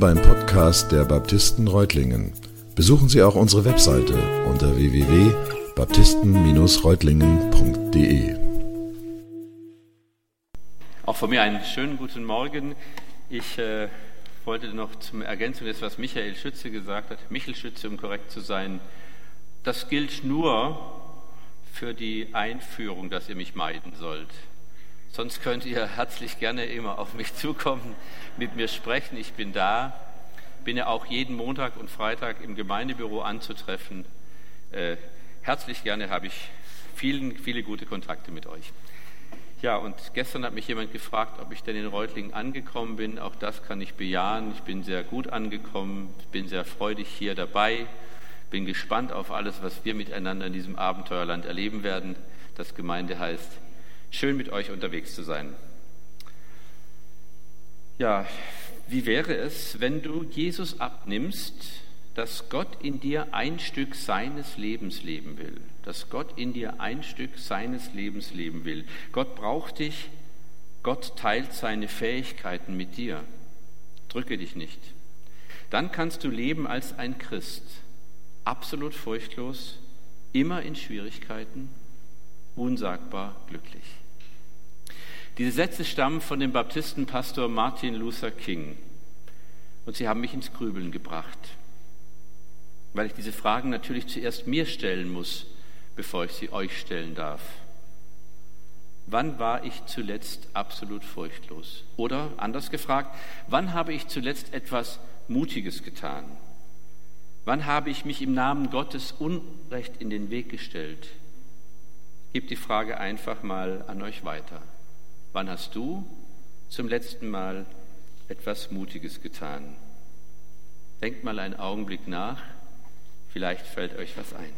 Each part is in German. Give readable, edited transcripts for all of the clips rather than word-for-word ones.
war ein Podcast der Baptisten Reutlingen. Besuchen Sie auch unsere Webseite unter www.baptisten-reutlingen.de. Auch von mir einen schönen guten Morgen. Ich wollte noch zum Ergänzung des, was Michael Schütze gesagt hat, Michel Schütze, um korrekt zu sein, das gilt nur für die Einführung, dass ihr mich meiden sollt. Sonst könnt ihr herzlich gerne immer auf mich zukommen, mit mir sprechen. Ich bin da, bin ja auch jeden Montag und Freitag im Gemeindebüro anzutreffen. Herzlich gerne habe ich viele gute Kontakte mit euch. Ja, und gestern hat mich jemand gefragt, ob ich denn in Reutlingen angekommen bin. Auch das kann ich bejahen. Ich bin sehr gut angekommen, bin sehr freudig hier dabei, bin gespannt auf alles, was wir miteinander in diesem Abenteuerland erleben werden, das Gemeinde heißt. Schön mit euch unterwegs zu sein. Ja, wie wäre es, wenn du Jesus abnimmst, dass Gott in dir ein Stück seines Lebens leben will? Dass Gott in dir ein Stück seines Lebens leben will. Gott braucht dich, Gott teilt seine Fähigkeiten mit dir. Drücke dich nicht. Dann kannst du leben als ein Christ, absolut furchtlos, immer in Schwierigkeiten, unsagbar glücklich. Diese Sätze stammen von dem Baptistenpastor Martin Luther King und sie haben mich ins Grübeln gebracht, weil ich diese Fragen natürlich zuerst mir stellen muss, bevor ich sie euch stellen darf. Wann war ich zuletzt absolut furchtlos? Oder anders gefragt, wann habe ich zuletzt etwas Mutiges getan? Wann habe ich mich im Namen Gottes Unrecht in den Weg gestellt? Gebt die Frage einfach mal an euch weiter. Wann hast du zum letzten Mal etwas Mutiges getan? Denkt mal einen Augenblick nach, vielleicht fällt euch was ein.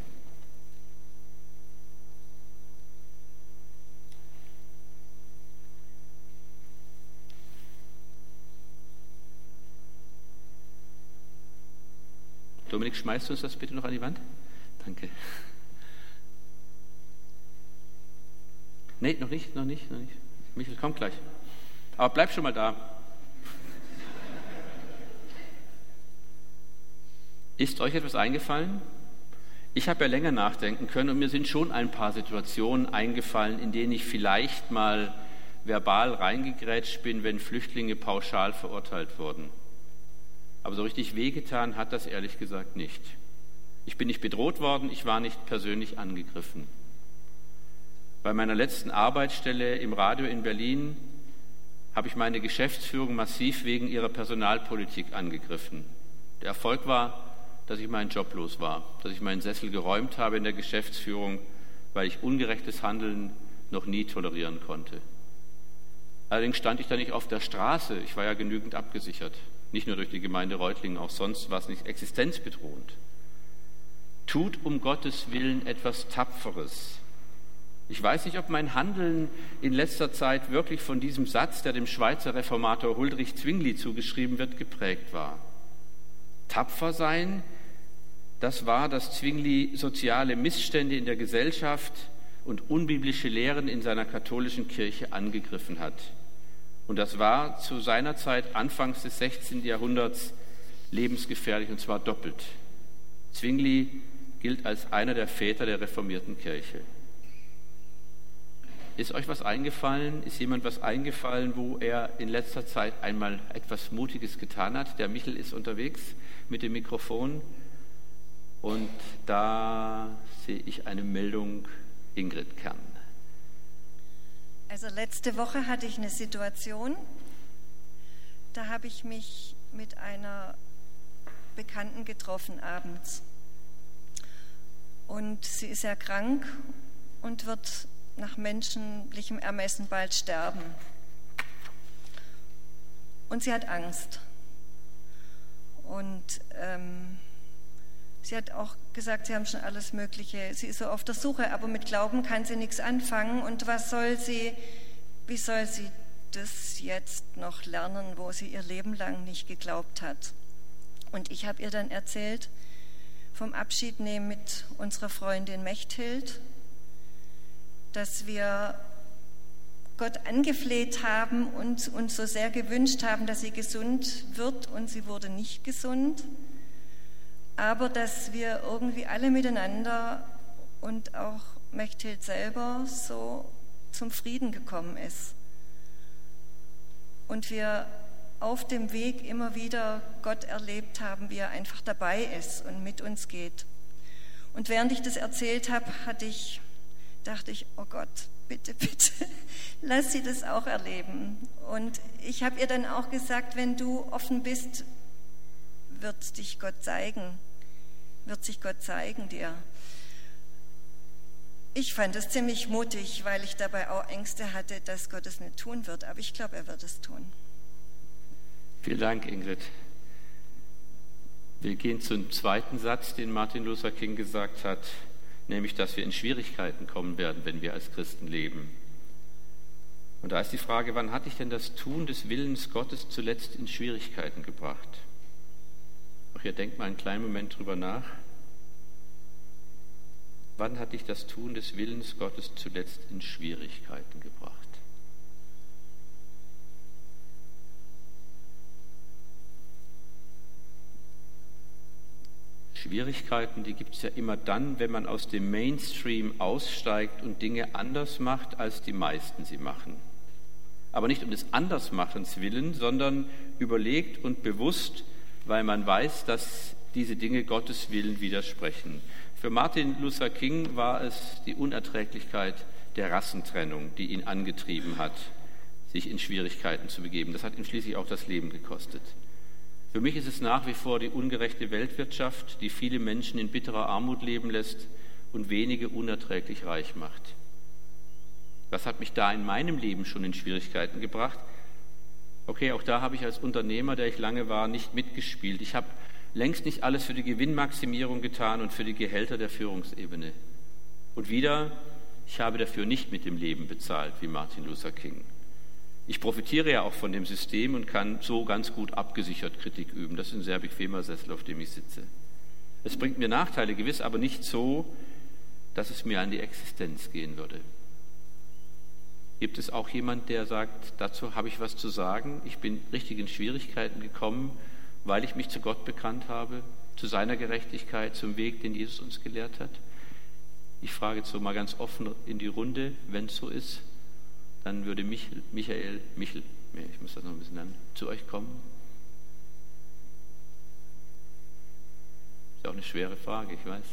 Dominik, schmeißt du uns das bitte noch an die Wand? Danke. Nee, noch nicht. Michael, kommt gleich. Aber bleib schon mal da. Ist euch etwas eingefallen? Ich habe ja länger nachdenken können und mir sind schon ein paar Situationen eingefallen, in denen ich vielleicht mal verbal reingegrätscht bin, wenn Flüchtlinge pauschal verurteilt wurden. Aber so richtig wehgetan hat das ehrlich gesagt nicht. Ich bin nicht bedroht worden, ich war nicht persönlich angegriffen. Bei meiner letzten Arbeitsstelle im Radio in Berlin habe ich meine Geschäftsführung massiv wegen ihrer Personalpolitik angegriffen. Der Erfolg war, dass ich meinen Job los war, dass ich meinen Sessel geräumt habe in der Geschäftsführung, weil ich ungerechtes Handeln noch nie tolerieren konnte. Allerdings stand ich da nicht auf der Straße, ich war ja genügend abgesichert. Nicht nur durch die Gemeinde Reutlingen, auch sonst war es nicht existenzbedrohend. Tut um Gottes Willen etwas Tapferes. Ich weiß nicht, ob mein Handeln in letzter Zeit wirklich von diesem Satz, der dem Schweizer Reformator Huldrych Zwingli zugeschrieben wird, geprägt war. Tapfer sein, das war, dass Zwingli soziale Missstände in der Gesellschaft und unbiblische Lehren in seiner katholischen Kirche angegriffen hat. Und das war zu seiner Zeit, Anfangs des 16. Jahrhunderts, lebensgefährlich, und zwar doppelt. Zwingli gilt als einer der Väter der reformierten Kirche. Ist euch was eingefallen? Ist jemand was eingefallen, wo er in letzter Zeit einmal etwas Mutiges getan hat? Der Michel ist unterwegs mit dem Mikrofon und da sehe ich eine Meldung, Ingrid Kern. Also letzte Woche hatte ich eine Situation, da habe ich mich mit einer Bekannten getroffen abends. Und sie ist ja krank und wird nach menschlichem Ermessen bald sterben. Und sie hat Angst. Und sie hat auch gesagt, sie haben schon alles Mögliche. Sie ist so auf der Suche, aber mit Glauben kann sie nichts anfangen. Und wie soll sie das jetzt noch lernen, wo sie ihr Leben lang nicht geglaubt hat? Und ich habe ihr dann erzählt vom Abschiednehmen mit unserer Freundin Mechthild, dass wir Gott angefleht haben und uns so sehr gewünscht haben, dass sie gesund wird, und sie wurde nicht gesund, aber dass wir irgendwie alle miteinander und auch Mechthild selber so zum Frieden gekommen ist. Und wir auf dem Weg immer wieder Gott erlebt haben, wie er einfach dabei ist und mit uns geht. Und während ich das erzählt habe, dachte ich, oh Gott, bitte, bitte, lass sie das auch erleben. Und ich habe ihr dann auch gesagt, wenn du offen bist, wird sich Gott zeigen dir. Ich fand es ziemlich mutig, weil ich dabei auch Ängste hatte, dass Gott es nicht tun wird. Aber ich glaube, er wird es tun. Vielen Dank, Ingrid. Wir gehen zum zweiten Satz, den Martin Luther King gesagt hat, nämlich, dass wir in Schwierigkeiten kommen werden, wenn wir als Christen leben. Und da ist die Frage, wann hat dich denn das Tun des Willens Gottes zuletzt in Schwierigkeiten gebracht? Auch hier denkt mal einen kleinen Moment drüber nach. Wann hat dich das Tun des Willens Gottes zuletzt in Schwierigkeiten gebracht? Schwierigkeiten, die gibt es ja immer dann, wenn man aus dem Mainstream aussteigt und Dinge anders macht, als die meisten sie machen. Aber nicht um des Andersmachens willen, sondern überlegt und bewusst, weil man weiß, dass diese Dinge Gottes Willen widersprechen. Für Martin Luther King war es die Unerträglichkeit der Rassentrennung, die ihn angetrieben hat, sich in Schwierigkeiten zu begeben. Das hat ihm schließlich auch das Leben gekostet. Für mich ist es nach wie vor die ungerechte Weltwirtschaft, die viele Menschen in bitterer Armut leben lässt und wenige unerträglich reich macht. Was hat mich da in meinem Leben schon in Schwierigkeiten gebracht? Okay, auch da habe ich als Unternehmer, der ich lange war, nicht mitgespielt. Ich habe längst nicht alles für die Gewinnmaximierung getan und für die Gehälter der Führungsebene. Und wieder, ich habe dafür nicht mit dem Leben bezahlt, wie Martin Luther King. Ich profitiere ja auch von dem System und kann so ganz gut abgesichert Kritik üben. Das ist ein sehr bequemer Sessel, auf dem ich sitze. Es bringt mir Nachteile, gewiss, aber nicht so, dass es mir an die Existenz gehen würde. Gibt es auch jemand, der sagt, dazu habe ich was zu sagen? Ich bin richtig in Schwierigkeiten gekommen, weil ich mich zu Gott bekannt habe, zu seiner Gerechtigkeit, zum Weg, den Jesus uns gelehrt hat. Ich frage jetzt so mal ganz offen in die Runde, wenn es so ist. Dann würde Michel, ich muss das noch ein bisschen nennen, zu euch kommen. Ist auch eine schwere Frage, ich weiß.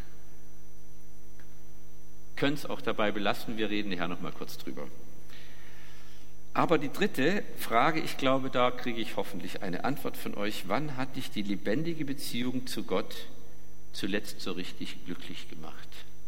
Können es auch dabei belassen, wir reden nachher noch mal kurz drüber. Aber die dritte Frage, ich glaube, da kriege ich hoffentlich eine Antwort von euch. Wann hat dich die lebendige Beziehung zu Gott zuletzt so richtig glücklich gemacht?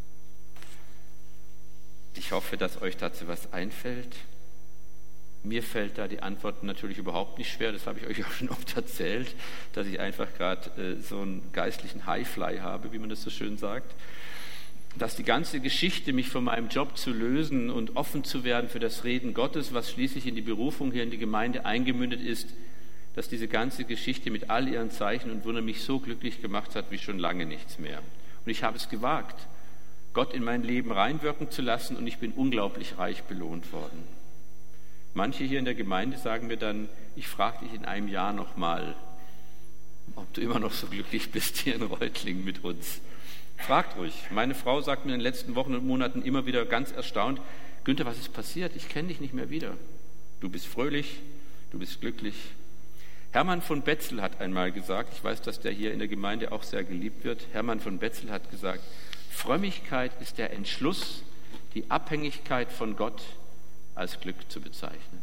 Ich hoffe, dass euch dazu was einfällt. Mir fällt da die Antwort natürlich überhaupt nicht schwer, das habe ich euch auch schon oft erzählt, dass ich einfach gerade so einen geistlichen Highfly habe, wie man das so schön sagt. Dass die ganze Geschichte, mich von meinem Job zu lösen und offen zu werden für das Reden Gottes, was schließlich in die Berufung hier in die Gemeinde eingemündet ist, dass diese ganze Geschichte mit all ihren Zeichen und Wundern mich so glücklich gemacht hat wie schon lange nichts mehr. Und ich habe es gewagt, Gott in mein Leben reinwirken zu lassen, und ich bin unglaublich reich belohnt worden. Manche hier in der Gemeinde sagen mir dann, ich frage dich in einem Jahr nochmal, ob du immer noch so glücklich bist hier in Reutlingen mit uns. Fragt ruhig. Meine Frau sagt mir in den letzten Wochen und Monaten immer wieder ganz erstaunt, Günther, was ist passiert? Ich kenne dich nicht mehr wieder. Du bist fröhlich, du bist glücklich. Hermann von Betzel hat einmal gesagt, ich weiß, dass der hier in der Gemeinde auch sehr geliebt wird, Hermann von Betzel hat gesagt, Frömmigkeit ist der Entschluss, die Abhängigkeit von Gott als Glück zu bezeichnen.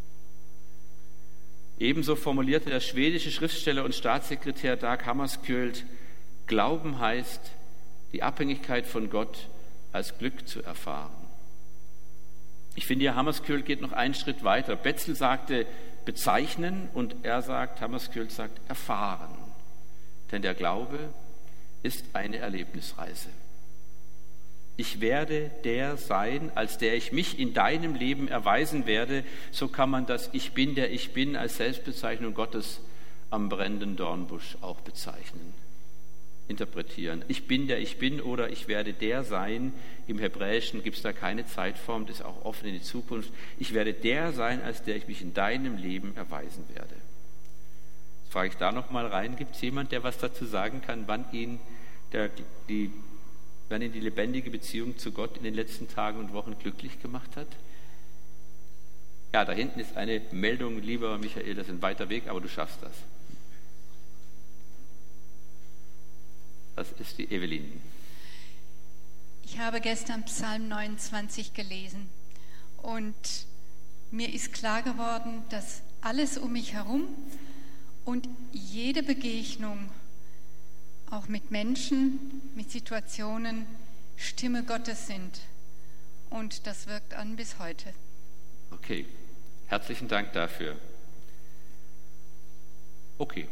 Ebenso formulierte der schwedische Schriftsteller und Staatssekretär Dag Hammarskjöld, Glauben heißt, die Abhängigkeit von Gott als Glück zu erfahren. Ich finde, ja, Hammarskjöld geht noch einen Schritt weiter. Betzel sagte bezeichnen und Hammarskjöld sagt erfahren. Denn der Glaube ist eine Erlebnisreise. Ich werde der sein, als der ich mich in deinem Leben erweisen werde. So kann man das Ich bin, der ich bin als Selbstbezeichnung Gottes am brennenden Dornbusch auch bezeichnen. interpretieren. Ich bin der ich bin oder ich werde der sein. Im Hebräischen gibt es da keine Zeitform, das ist auch offen in die Zukunft. Ich werde der sein, als der ich mich in deinem Leben erweisen werde. Jetzt frage ich da nochmal rein, gibt es jemand, der was dazu sagen kann, wann ihn die lebendige Beziehung zu Gott in den letzten Tagen und Wochen glücklich gemacht hat? Ja, da hinten ist eine Meldung, lieber Michael, das ist ein weiter Weg, aber du schaffst das. Das ist die Evelyn. Ich habe gestern Psalm 29 gelesen und mir ist klar geworden, dass alles um mich herum und jede Begegnung, auch mit Menschen, mit Situationen, Stimme Gottes sind. Und das wirkt an bis heute. Okay, herzlichen Dank dafür. Okay.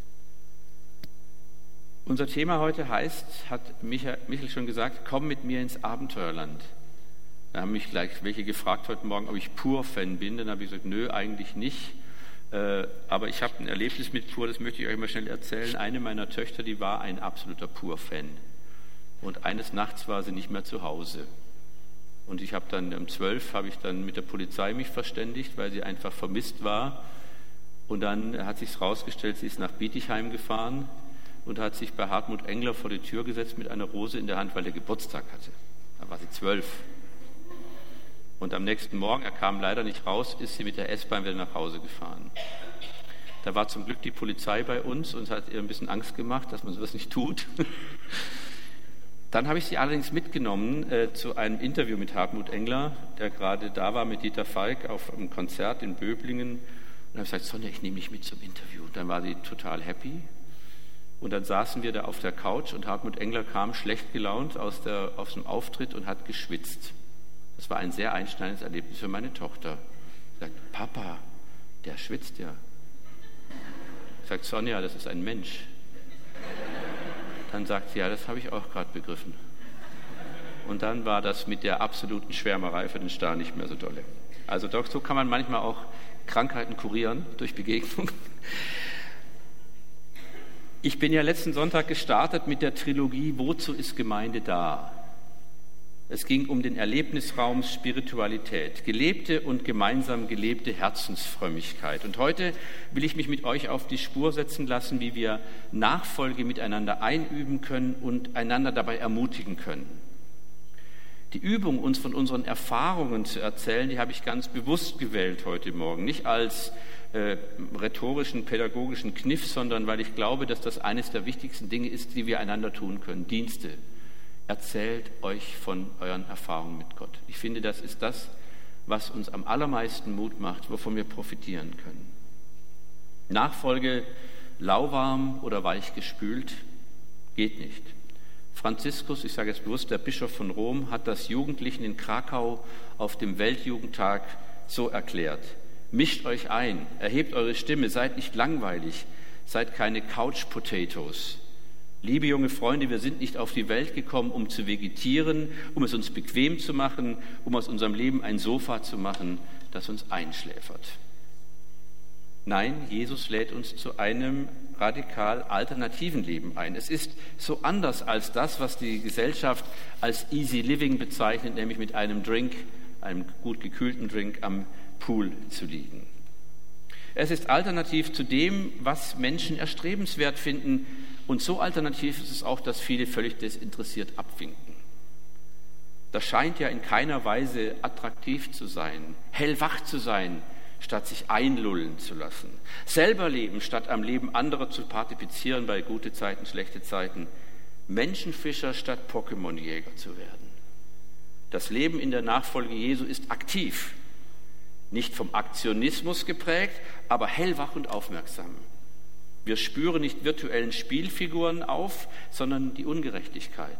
Unser Thema heute heißt, hat Michael schon gesagt, komm mit mir ins Abenteuerland. Da haben mich gleich welche gefragt heute Morgen, ob ich Pur-Fan bin. Dann habe ich gesagt, nö, eigentlich nicht. Aber ich habe ein Erlebnis mit Pur, das möchte ich euch mal schnell erzählen. Eine meiner Töchter, die war ein absoluter Pur-Fan. Und eines Nachts war sie nicht mehr zu Hause. Und ich habe dann um 12 habe ich dann mit der Polizei mich verständigt, weil sie einfach vermisst war. Und dann hat sich herausgestellt, sie ist nach Bietigheim gefahren und hat sich bei Hartmut Engler vor die Tür gesetzt mit einer Rose in der Hand, weil er Geburtstag hatte. Da war sie 12. Und am nächsten Morgen, er kam leider nicht raus, ist sie mit der S-Bahn wieder nach Hause gefahren. Da war zum Glück die Polizei bei uns und hat ihr ein bisschen Angst gemacht, dass man sowas nicht tut. Dann habe ich sie allerdings mitgenommen zu einem Interview mit Hartmut Engler, der gerade da war mit Dieter Falk auf einem Konzert in Böblingen. Und habe gesagt, Sonja, ich nehme dich mit zum Interview. Und dann war sie total happy. Und dann saßen wir da auf der Couch und Hartmut Engler kam schlecht gelaunt aus dem Auftritt und hat geschwitzt. Das war ein sehr einschneidendes Erlebnis für meine Tochter. Sie sagt, Papa, der schwitzt ja. Sagt Sonja, das ist ein Mensch. Dann sagt sie, ja, das habe ich auch gerade begriffen. Und dann war das mit der absoluten Schwärmerei für den Star nicht mehr so dolle. Also doch, so kann man manchmal auch Krankheiten kurieren durch Begegnung. Ich bin ja letzten Sonntag gestartet mit der Trilogie Wozu ist Gemeinde da? Es ging um den Erlebnisraum Spiritualität, gelebte und gemeinsam gelebte Herzensfrömmigkeit. Und heute will ich mich mit euch auf die Spur setzen lassen, wie wir Nachfolge miteinander einüben können und einander dabei ermutigen können. Die Übung, uns von unseren Erfahrungen zu erzählen, die habe ich ganz bewusst gewählt heute Morgen. Nicht als rhetorischen, pädagogischen Kniff, sondern weil ich glaube, dass das eines der wichtigsten Dinge ist, die wir einander tun können. Dienste. Erzählt euch von euren Erfahrungen mit Gott. Ich finde, das ist das, was uns am allermeisten Mut macht, wovon wir profitieren können. Nachfolge lauwarm oder weich gespült geht nicht. Franziskus, ich sage jetzt bewusst, der Bischof von Rom, hat das Jugendlichen in Krakau auf dem Weltjugendtag so erklärt. Mischt euch ein, erhebt eure Stimme, seid nicht langweilig, seid keine Couch-Potatoes. Liebe junge Freunde, wir sind nicht auf die Welt gekommen, um zu vegetieren, um es uns bequem zu machen, um aus unserem Leben ein Sofa zu machen, das uns einschläfert. Nein, Jesus lädt uns zu einem radikal alternativen Leben ein. Es ist so anders als das, was die Gesellschaft als Easy Living bezeichnet, nämlich mit einem Drink, einem gut gekühlten Drink am Pool zu liegen. Es ist alternativ zu dem, was Menschen erstrebenswert finden. Und so alternativ ist es auch, dass viele völlig desinteressiert abwinken. Das scheint ja in keiner Weise attraktiv zu sein, hellwach zu sein, statt sich einlullen zu lassen. Selber leben, statt am Leben anderer zu partizipieren bei gute Zeiten, schlechte Zeiten. Menschenfischer statt Pokémonjäger zu werden. Das Leben in der Nachfolge Jesu ist aktiv, nicht vom Aktionismus geprägt, aber hellwach und aufmerksam. Wir spüren nicht virtuellen Spielfiguren auf, sondern die Ungerechtigkeit.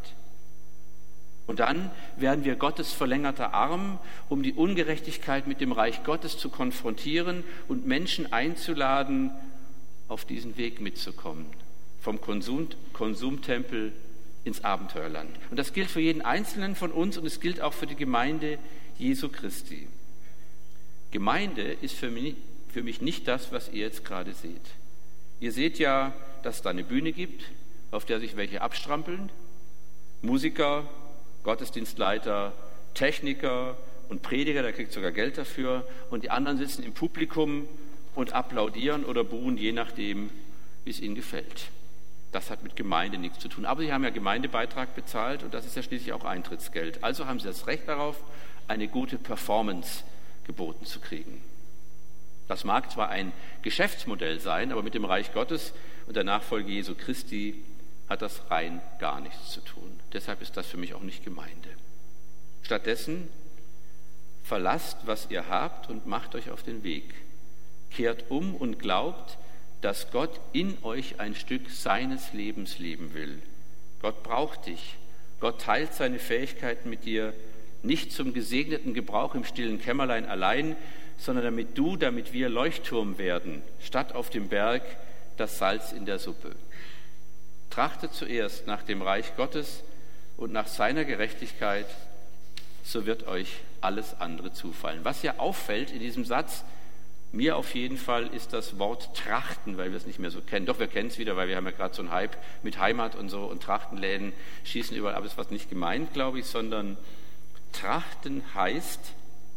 Und dann werden wir Gottes verlängerter Arm, um die Ungerechtigkeit mit dem Reich Gottes zu konfrontieren und Menschen einzuladen, auf diesen Weg mitzukommen. Vom Konsumtempel ins Abenteuerland. Und das gilt für jeden Einzelnen von uns und es gilt auch für die Gemeinde Jesu Christi. Gemeinde ist für mich nicht das, was ihr jetzt gerade seht. Ihr seht ja, dass es da eine Bühne gibt auf der sich welche abstrampeln. Musiker, Gottesdienstleiter, Techniker und Prediger, der kriegt sogar Geld dafür. Und die anderen sitzen im Publikum und applaudieren oder buhen, je nachdem, wie es ihnen gefällt. Das hat mit Gemeinde nichts zu tun. Aber sie haben ja Gemeindebeitrag bezahlt und das ist ja schließlich auch Eintrittsgeld. Also haben sie das Recht darauf, eine gute Performance geboten zu kriegen. Das mag zwar ein Geschäftsmodell sein, aber mit dem Reich Gottes und der Nachfolge Jesu Christi hat das rein gar nichts zu tun. Deshalb ist das für mich auch nicht Gemeinde. Stattdessen verlasst, was ihr habt und macht euch auf den Weg. Kehrt um und glaubt, dass Gott in euch ein Stück seines Lebens leben will. Gott braucht dich. Gott teilt seine Fähigkeiten mit dir, nicht zum gesegneten Gebrauch im stillen Kämmerlein allein, sondern damit wir Leuchtturm werden, statt auf dem Berg das Salz in der Suppe. Trachtet zuerst nach dem Reich Gottes und nach seiner Gerechtigkeit, so wird euch alles andere zufallen. Was ja auffällt in diesem Satz, mir auf jeden Fall, ist das Wort trachten, weil wir es nicht mehr so kennen. Doch, wir kennen es wieder, weil wir haben ja gerade so einen Hype mit Heimat und so und Trachtenläden schießen überall, aber es war nicht gemeint, glaube ich, sondern trachten heißt,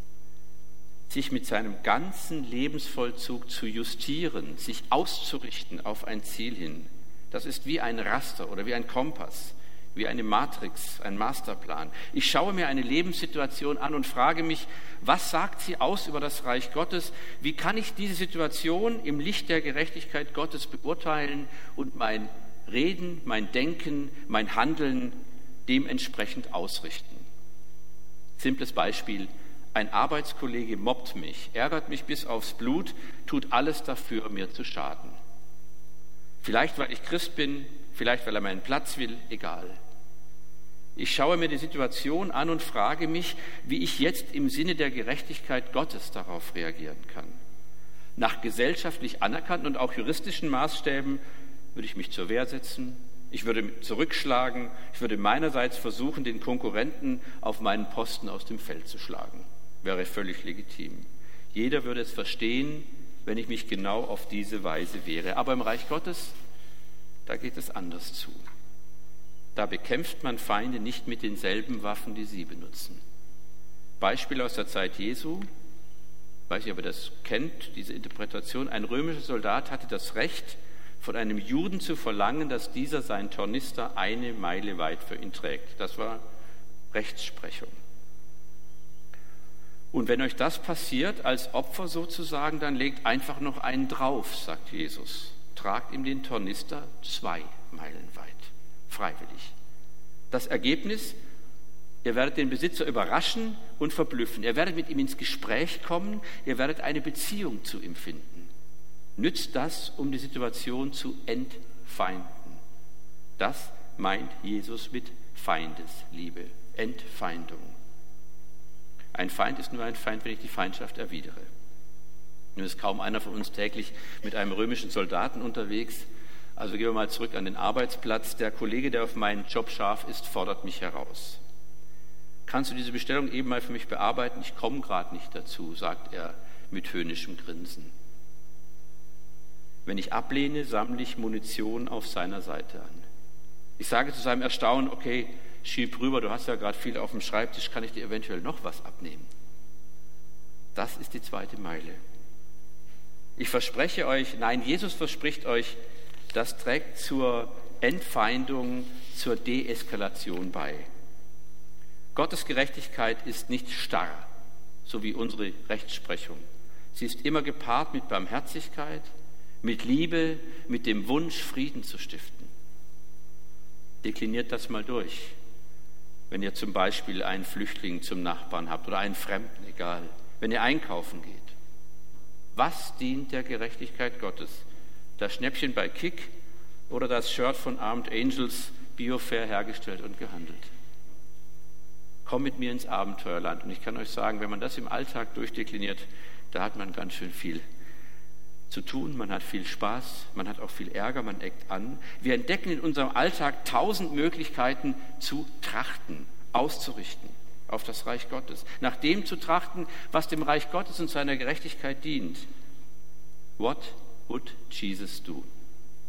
sich mit seinem ganzen Lebensvollzug zu justieren, sich auszurichten auf ein Ziel hin. Das ist wie ein Raster oder wie ein Kompass, wie eine Matrix, ein Masterplan. Ich schaue mir eine Lebenssituation an und frage mich, was sagt sie aus über das Reich Gottes? Wie kann ich diese Situation im Licht der Gerechtigkeit Gottes beurteilen und mein Reden, mein Denken, mein Handeln dementsprechend ausrichten? Simples Beispiel: Ein Arbeitskollege mobbt mich, ärgert mich bis aufs Blut, tut alles dafür, mir zu schaden. Vielleicht, weil ich Christ bin, vielleicht, weil er meinen Platz will, egal. Ich schaue mir die Situation an und frage mich, wie ich jetzt im Sinne der Gerechtigkeit Gottes darauf reagieren kann. Nach gesellschaftlich anerkannten und auch juristischen Maßstäben würde ich mich zur Wehr setzen, ich würde zurückschlagen, ich würde meinerseits versuchen, den Konkurrenten auf meinen Posten aus dem Feld zu schlagen. Wäre völlig legitim. Jeder würde es verstehen, wenn ich mich genau auf diese Weise wehre. Aber im Reich Gottes, da geht es anders zu. Da bekämpft man Feinde nicht mit denselben Waffen, die sie benutzen. Beispiel aus der Zeit Jesu, ich weiß nicht, ob ihr das kennt, diese Interpretation. Ein römischer Soldat hatte das Recht, von einem Juden zu verlangen, dass dieser seinen Tornister 1 Meile weit für ihn trägt. Das war Rechtsprechung. Und wenn euch das passiert, als Opfer sozusagen, dann legt einfach noch einen drauf, sagt Jesus. Tragt ihm den Tornister 2 Meilen weit, freiwillig. Das Ergebnis: Ihr werdet den Besitzer überraschen und verblüffen. Ihr werdet mit ihm ins Gespräch kommen. Ihr werdet eine Beziehung zu ihm finden. Nützt das, um die Situation zu entfeinden. Das meint Jesus mit Feindesliebe, Entfeindung. Ein Feind ist nur ein Feind, wenn ich die Feindschaft erwidere. Nun ist kaum einer von uns täglich mit einem römischen Soldaten unterwegs. Also gehen wir mal zurück an den Arbeitsplatz. Der Kollege, der auf meinen Job scharf ist, fordert mich heraus. Kannst du diese Bestellung eben mal für mich bearbeiten? Ich komme gerade nicht dazu, sagt er mit höhnischem Grinsen. Wenn ich ablehne, sammle ich Munition auf seiner Seite an. Ich sage zu seinem Erstaunen: Okay, schieb rüber, du hast ja gerade viel auf dem Schreibtisch, kann ich dir eventuell noch was abnehmen? Das ist die 2. Meile. Ich verspreche euch, nein, Jesus verspricht euch, das trägt zur Entfeindung, zur Deeskalation bei. Gottes Gerechtigkeit ist nicht starr, so wie unsere Rechtsprechung. Sie ist immer gepaart mit Barmherzigkeit, mit Liebe, mit dem Wunsch, Frieden zu stiften. Dekliniert das mal durch, wenn ihr zum Beispiel einen Flüchtling zum Nachbarn habt oder einen Fremden, egal, wenn ihr einkaufen geht. Was dient der Gerechtigkeit Gottes? Das Schnäppchen bei Kick oder das Shirt von Armed Angels, biofair hergestellt und gehandelt? Komm mit mir ins Abenteuerland. Und ich kann euch sagen, wenn man das im Alltag durchdekliniert, da hat man ganz schön viel zu tun, man hat viel Spaß, man hat auch viel Ärger, man eckt an. Wir entdecken in unserem Alltag 1000 Möglichkeiten zu trachten, auszurichten auf das Reich Gottes, nach dem zu trachten, was dem Reich Gottes und seiner Gerechtigkeit dient. What would Jesus do?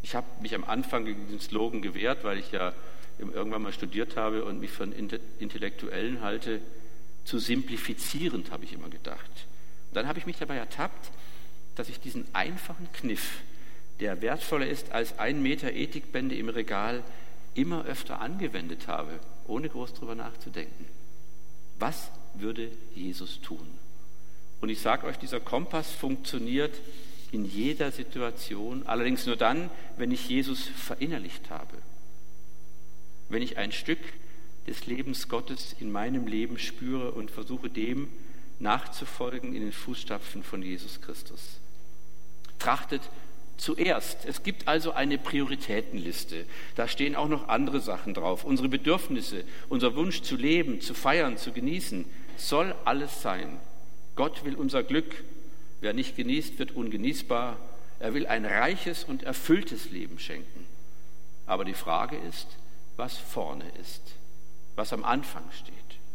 Ich habe mich am Anfang gegen den Slogan gewehrt, weil ich ja irgendwann mal studiert habe und mich von Intellektuellen halte. Zu simplifizierend, habe ich immer gedacht. Und dann habe ich mich dabei ertappt, dass ich diesen einfachen Kniff, der wertvoller ist als 1 Meter Ethikbände im Regal, immer öfter angewendet habe, ohne groß drüber nachzudenken. Was würde Jesus tun? Und ich sage euch, dieser Kompass funktioniert in jeder Situation, allerdings nur dann, wenn ich Jesus verinnerlicht habe. Wenn ich ein Stück des Lebens Gottes in meinem Leben spüre und versuche, dem nachzufolgen in den Fußstapfen von Jesus Christus. Trachtet zuerst. Es gibt also eine Prioritätenliste. Da stehen auch noch andere Sachen drauf. Unsere Bedürfnisse, unser Wunsch zu leben, zu feiern, zu genießen, soll alles sein. Gott will unser Glück. Wer nicht genießt, wird ungenießbar. Er will ein reiches und erfülltes Leben schenken. Aber die Frage ist, was vorne ist, was am Anfang steht.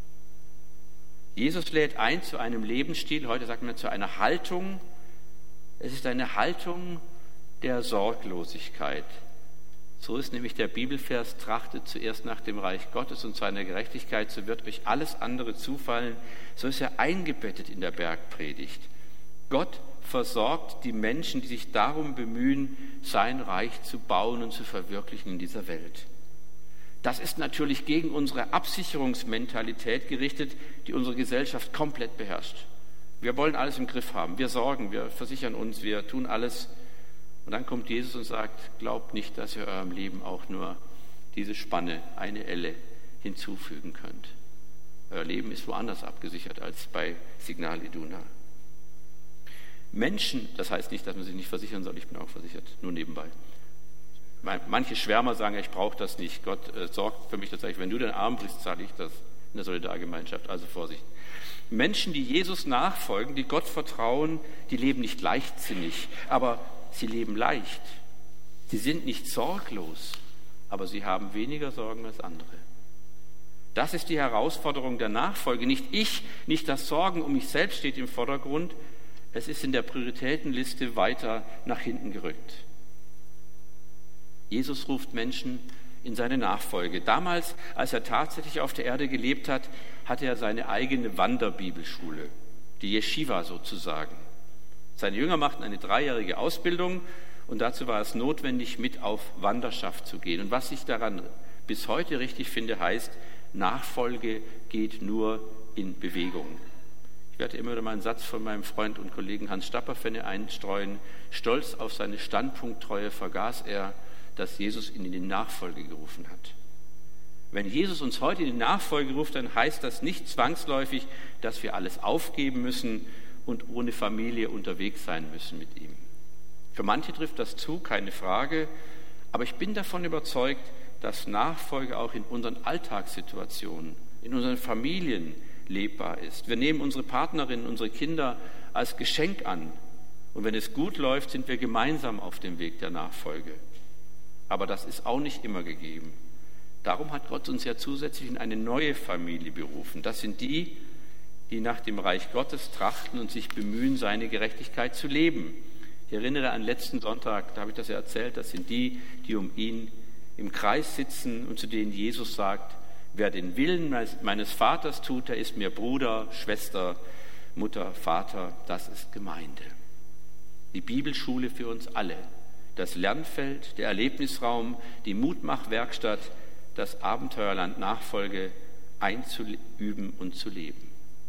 Jesus lädt ein zu einem Lebensstil, heute sagt man zu einer Haltung. Es ist eine Haltung der Sorglosigkeit. So ist nämlich der Bibelvers: Trachtet zuerst nach dem Reich Gottes und seiner Gerechtigkeit, so wird euch alles andere zufallen. So ist er eingebettet in der Bergpredigt. Gott versorgt die Menschen, die sich darum bemühen, sein Reich zu bauen und zu verwirklichen in dieser Welt. Das ist natürlich gegen unsere Absicherungsmentalität gerichtet, die unsere Gesellschaft komplett beherrscht. Wir wollen alles im Griff haben, wir sorgen, wir versichern uns, wir tun alles. Und dann kommt Jesus und sagt, glaubt nicht, dass ihr eurem Leben auch nur diese Spanne, eine Elle hinzufügen könnt. Euer Leben ist woanders abgesichert als bei Signal Iduna. Menschen, das heißt nicht, dass man sich nicht versichern soll, ich bin auch versichert, nur nebenbei. Manche Schwärmer sagen, ich brauche das nicht, Gott sorgt für mich tatsächlich. Wenn du den Arm brichst, zahle ich das in der Solidargemeinschaft, also Vorsicht. Menschen, die Jesus nachfolgen, die Gott vertrauen, die leben nicht leichtsinnig, aber sie leben leicht. Sie sind nicht sorglos, aber sie haben weniger Sorgen als andere. Das ist die Herausforderung der Nachfolge. Nicht ich, nicht das Sorgen um mich selbst steht im Vordergrund, es ist in der Prioritätenliste weiter nach hinten gerückt. Jesus ruft Menschen in seine Nachfolge. Damals, als er tatsächlich auf der Erde gelebt hat, hatte er seine eigene Wanderbibelschule, die Yeshiva sozusagen. Seine Jünger machten eine 3-jährige Ausbildung und dazu war es notwendig, mit auf Wanderschaft zu gehen. Und was ich daran bis heute richtig finde, heißt, Nachfolge geht nur in Bewegung. Ich werde immer wieder mal einen Satz von meinem Freund und Kollegen Hans Stapperfenne einstreuen. Stolz auf seine Standpunkttreue vergaß er, dass Jesus ihn in die Nachfolge gerufen hat. Wenn Jesus uns heute in die Nachfolge ruft, dann heißt das nicht zwangsläufig, dass wir alles aufgeben müssen und ohne Familie unterwegs sein müssen mit ihm. Für manche trifft das zu, keine Frage, aber ich bin davon überzeugt, dass Nachfolge auch in unseren Alltagssituationen, in unseren Familien lebbar ist. Wir nehmen unsere Partnerinnen, unsere Kinder als Geschenk an und wenn es gut läuft, sind wir gemeinsam auf dem Weg der Nachfolge. Aber das ist auch nicht immer gegeben. Darum hat Gott uns ja zusätzlich in eine neue Familie berufen. Das sind die, die nach dem Reich Gottes trachten und sich bemühen, seine Gerechtigkeit zu leben. Ich erinnere an letzten Sonntag, da habe ich das ja erzählt, das sind die, die um ihn im Kreis sitzen und zu denen Jesus sagt, wer den Willen meines Vaters tut, der ist mir Bruder, Schwester, Mutter, Vater, das ist Gemeinde. Die Bibelschule für uns alle. Das Lernfeld, der Erlebnisraum, die Mutmachwerkstatt, das Abenteuerland Nachfolge einzuüben und zu leben.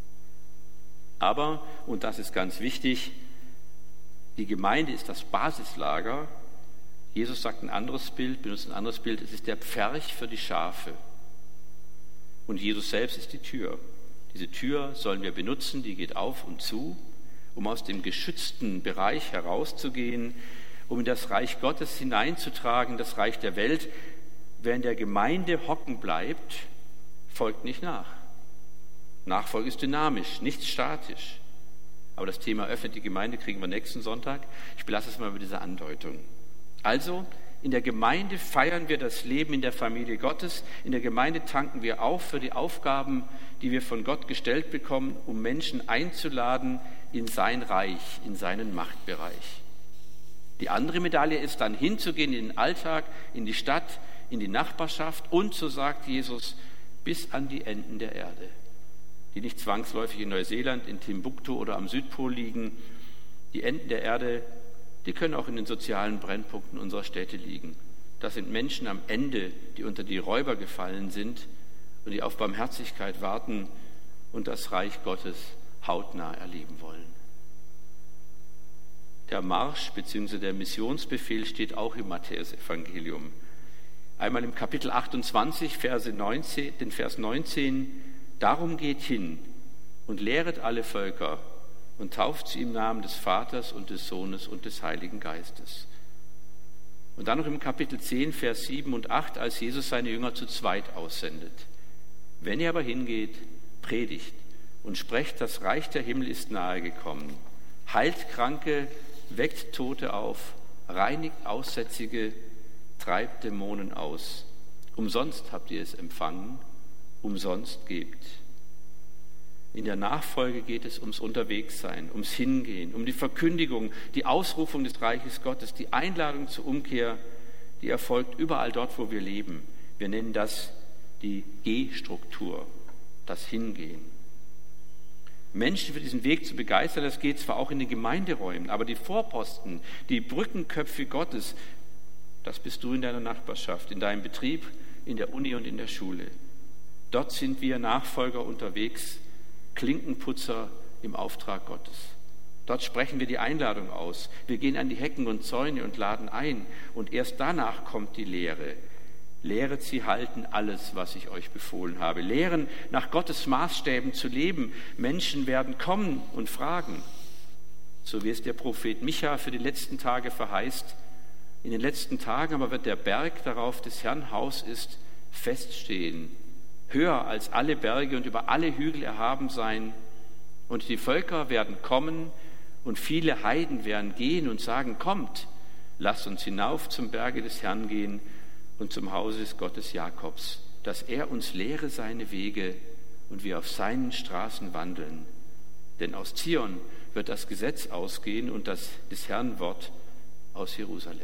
Aber, und das ist ganz wichtig, die Gemeinde ist das Basislager. Jesus sagt benutzt ein anderes Bild, es ist der Pferch für die Schafe. Und Jesus selbst ist die Tür. Diese Tür sollen wir benutzen, die geht auf und zu, um aus dem geschützten Bereich herauszugehen, um in das Reich Gottes hineinzutragen, das Reich der Welt. Wer in der Gemeinde hocken bleibt, folgt nicht nach. Nachfolge ist dynamisch, nicht statisch. Aber das Thema öffnet die Gemeinde kriegen wir nächsten Sonntag. Ich belasse es mal bei dieser Andeutung. Also, in der Gemeinde feiern wir das Leben in der Familie Gottes. In der Gemeinde tanken wir auf für die Aufgaben, die wir von Gott gestellt bekommen, um Menschen einzuladen in sein Reich, in seinen Machtbereich. Die andere Medaille ist dann hinzugehen in den Alltag, in die Stadt, in die Nachbarschaft und, so sagt Jesus, bis an die Enden der Erde, die nicht zwangsläufig in Neuseeland, in Timbuktu oder am Südpol liegen. Die Enden der Erde, die können auch in den sozialen Brennpunkten unserer Städte liegen. Das sind Menschen am Ende, die unter die Räuber gefallen sind und die auf Barmherzigkeit warten und das Reich Gottes hautnah erleben wollen. Der Marsch bzw. der Missionsbefehl steht auch im Matthäusevangelium. Einmal im Kapitel 28, den Vers 19, darum geht hin und lehret alle Völker und tauft sie im Namen des Vaters und des Sohnes und des Heiligen Geistes. Und dann noch im Kapitel 10, Vers 7 und 8, als Jesus seine Jünger zu zweit aussendet. Wenn ihr aber hingeht, predigt und sprecht, das Reich der Himmel ist nahe gekommen. Heilt Kranke, weckt Tote auf, reinigt Aussätzige, treibt Dämonen aus. Umsonst habt ihr es empfangen, umsonst gebt. In der Nachfolge geht es ums Unterwegssein, ums Hingehen, um die Verkündigung, die Ausrufung des Reiches Gottes, die Einladung zur Umkehr, die erfolgt überall dort, wo wir leben. Wir nennen das die Gehstruktur, das Hingehen. Menschen für diesen Weg zu begeistern, das geht zwar auch in den Gemeinderäumen, aber die Vorposten, die Brückenköpfe Gottes, das bist du in deiner Nachbarschaft, in deinem Betrieb, in der Uni und in der Schule. Dort sind wir Nachfolger unterwegs, Klinkenputzer im Auftrag Gottes. Dort sprechen wir die Einladung aus. Wir gehen an die Hecken und Zäune und laden ein. Und erst danach kommt die Lehre. Lehret sie halten alles, was ich euch befohlen habe. Lehren, nach Gottes Maßstäben zu leben. Menschen werden kommen und fragen. So wie es der Prophet Micha für die letzten Tage verheißt. In den letzten Tagen aber wird der Berg, darauf des Herrn Haus ist, feststehen, höher als alle Berge und über alle Hügel erhaben sein. Und die Völker werden kommen und viele Heiden werden gehen und sagen, kommt, lasst uns hinauf zum Berge des Herrn gehen und zum Hause des Gottes Jakobs, dass er uns lehre seine Wege und wir auf seinen Straßen wandeln. Denn aus Zion wird das Gesetz ausgehen und das des Herrn Wort aus Jerusalem.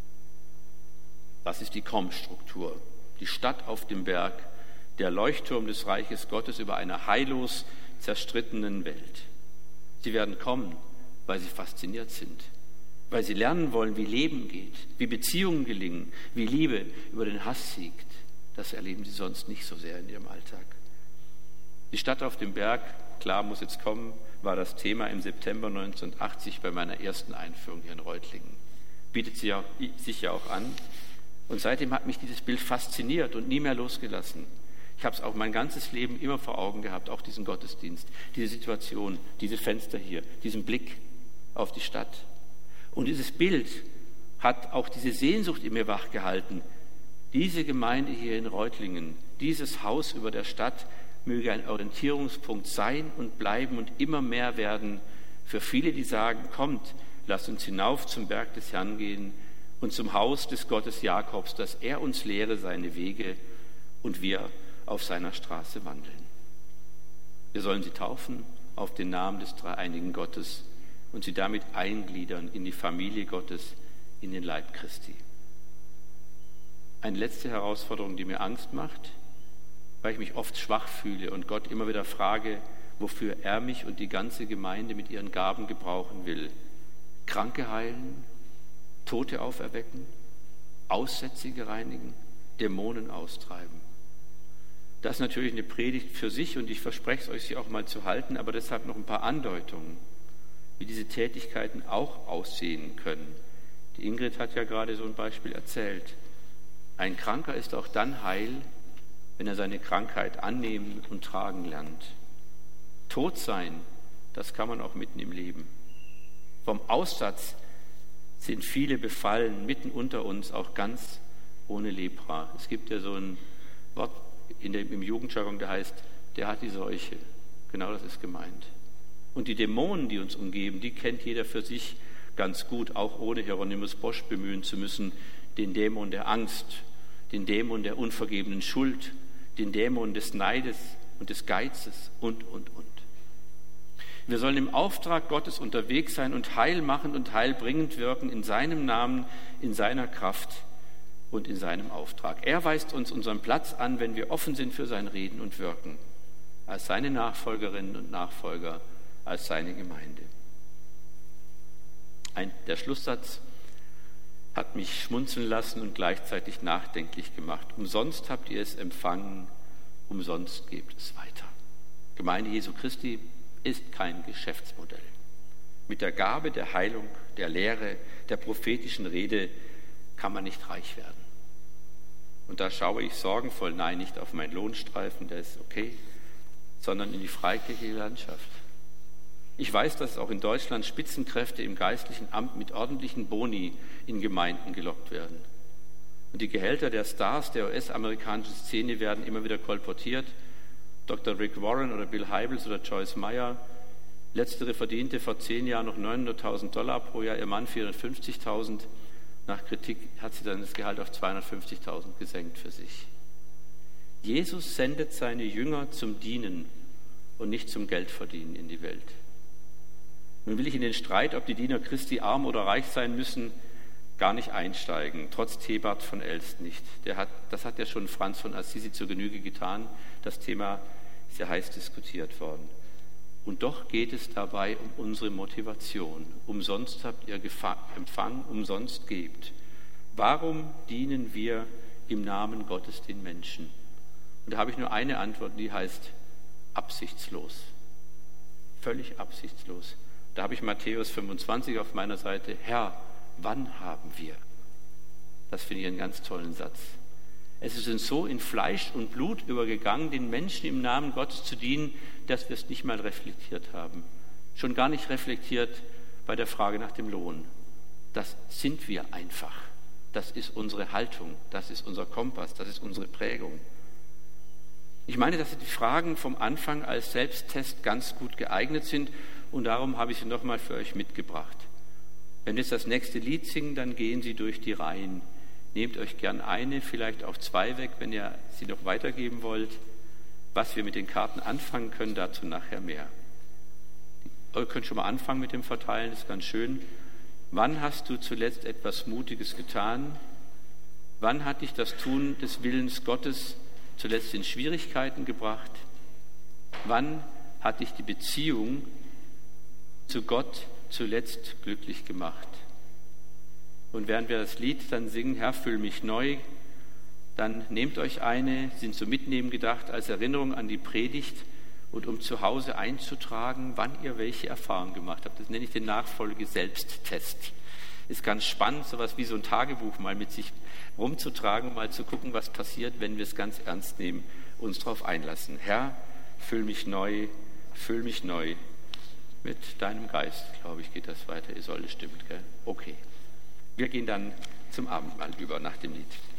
Das ist die Komm-Struktur, die Stadt auf dem Berg, der Leuchtturm des Reiches Gottes über einer heillos zerstrittenen Welt. Sie werden kommen, weil sie fasziniert sind, weil sie lernen wollen, wie Leben geht, wie Beziehungen gelingen, wie Liebe über den Hass siegt. Das erleben sie sonst nicht so sehr in ihrem Alltag. Die Stadt auf dem Berg, klar, muss jetzt kommen, war das Thema im September 1980 bei meiner ersten Einführung hier in Reutlingen. Bietet sich ja auch an. Und seitdem hat mich dieses Bild fasziniert und nie mehr losgelassen. Ich habe es auch mein ganzes Leben immer vor Augen gehabt, auch diesen Gottesdienst, diese Situation, diese Fenster hier, diesen Blick auf die Stadt. Und dieses Bild hat auch diese Sehnsucht in mir wachgehalten. Diese Gemeinde hier in Reutlingen, dieses Haus über der Stadt, möge ein Orientierungspunkt sein und bleiben und immer mehr werden für viele, die sagen, kommt, lasst uns hinauf zum Berg des Herrn gehen und zum Haus des Gottes Jakobs, dass er uns lehre seine Wege und wir auf seiner Straße wandeln. Wir sollen sie taufen auf den Namen des dreieinigen Gottes und sie damit eingliedern in die Familie Gottes, in den Leib Christi. Eine letzte Herausforderung, die mir Angst macht, weil ich mich oft schwach fühle und Gott immer wieder frage, wofür er mich und die ganze Gemeinde mit ihren Gaben gebrauchen will. Kranke heilen, Tote auferwecken, Aussätzige reinigen, Dämonen austreiben. Das ist natürlich eine Predigt für sich und ich verspreche es euch, sie auch mal zu halten, aber deshalb noch ein paar Andeutungen, wie diese Tätigkeiten auch aussehen können. Die Ingrid hat ja gerade so ein Beispiel erzählt. Ein Kranker ist auch dann heil, wenn er seine Krankheit annehmen und tragen lernt. Tot sein, das kann man auch mitten im Leben. Vom Aussatz sind viele befallen, mitten unter uns, auch ganz ohne Lepra. Es gibt ja so ein Wort im Jugendjargon, der heißt, der hat die Seuche. Genau das ist gemeint. Und die Dämonen, die uns umgeben, die kennt jeder für sich ganz gut, auch ohne Hieronymus Bosch bemühen zu müssen. Den Dämon der Angst, den Dämon der unvergebenen Schuld, den Dämon des Neides und des Geizes und. Wir sollen im Auftrag Gottes unterwegs sein und heilmachend und heilbringend wirken in seinem Namen, in seiner Kraft und in seinem Auftrag. Er weist uns unseren Platz an, wenn wir offen sind für sein Reden und Wirken, als seine Nachfolgerinnen und Nachfolger, als seine Gemeinde. Der Schlusssatz hat mich schmunzeln lassen und gleichzeitig nachdenklich gemacht. Umsonst habt ihr es empfangen, umsonst gebt es weiter. Gemeinde Jesu Christi ist kein Geschäftsmodell. Mit der Gabe der Heilung, der Lehre, der prophetischen Rede kann man nicht reich werden. Und da schaue ich sorgenvoll, nein, nicht auf meinen Lohnstreifen, der ist okay, sondern in die freikirchliche Landschaft. Ich weiß, dass auch in Deutschland Spitzenkräfte im geistlichen Amt mit ordentlichen Boni in Gemeinden gelockt werden. Und die Gehälter der Stars der US-amerikanischen Szene werden immer wieder kolportiert. Dr. Rick Warren oder Bill Hybels oder Joyce Meyer. Letztere verdiente vor 10 Jahren noch $900.000 pro Jahr, ihr Mann 450.000. Nach Kritik hat sie dann das Gehalt auf 250.000 gesenkt für sich. Jesus sendet seine Jünger zum Dienen und nicht zum Geldverdienen in die Welt. Nun will ich in den Streit, ob die Diener Christi arm oder reich sein müssen, gar nicht einsteigen, trotz Thebart von Elst nicht. Das hat ja schon Franz von Assisi zur Genüge getan. Das Thema ist ja heiß diskutiert worden. Und doch geht es dabei um unsere Motivation. Umsonst habt ihr empfangen, umsonst gebt. Warum dienen wir im Namen Gottes den Menschen? Und da habe ich nur eine Antwort, die heißt absichtslos. Völlig absichtslos. Da habe ich Matthäus 25 auf meiner Seite. Herr, wann haben wir? Das finde ich einen ganz tollen Satz. Es ist uns so in Fleisch und Blut übergegangen, den Menschen im Namen Gottes zu dienen, dass wir es nicht mal reflektiert haben. Schon gar nicht reflektiert bei der Frage nach dem Lohn. Das sind wir einfach. Das ist unsere Haltung, das ist unser Kompass, das ist unsere Prägung. Ich meine, dass die Fragen vom Anfang als Selbsttest ganz gut geeignet sind und darum habe ich sie nochmal für euch mitgebracht. Wenn wir jetzt das nächste Lied singen, dann gehen Sie durch die Reihen. Nehmt euch gern eine, vielleicht auch 2 weg, wenn ihr sie noch weitergeben wollt. Was wir mit den Karten anfangen können, dazu nachher mehr. Ihr könnt schon mal anfangen mit dem Verteilen, das ist ganz schön. Wann hast du zuletzt etwas Mutiges getan? Wann hat dich das Tun des Willens Gottes zuletzt in Schwierigkeiten gebracht? Wann hat dich die Beziehung zu Gott zuletzt glücklich gemacht? Und während wir das Lied dann singen, Herr, füll mich neu, dann nehmt euch eine, sind zum Mitnehmen gedacht, als Erinnerung an die Predigt und um zu Hause einzutragen, wann ihr welche Erfahrungen gemacht habt. Das nenne ich den Nachfolge-Selbsttest. Ist ganz spannend, sowas wie so ein Tagebuch mal mit sich rumzutragen, mal zu gucken, was passiert, wenn wir es ganz ernst nehmen, uns darauf einlassen. Herr, füll mich neu, mit deinem Geist, glaube ich, geht das weiter. Isolde stimmt, gell? Okay. Wir gehen dann zum Abendmahl über nach dem Lied.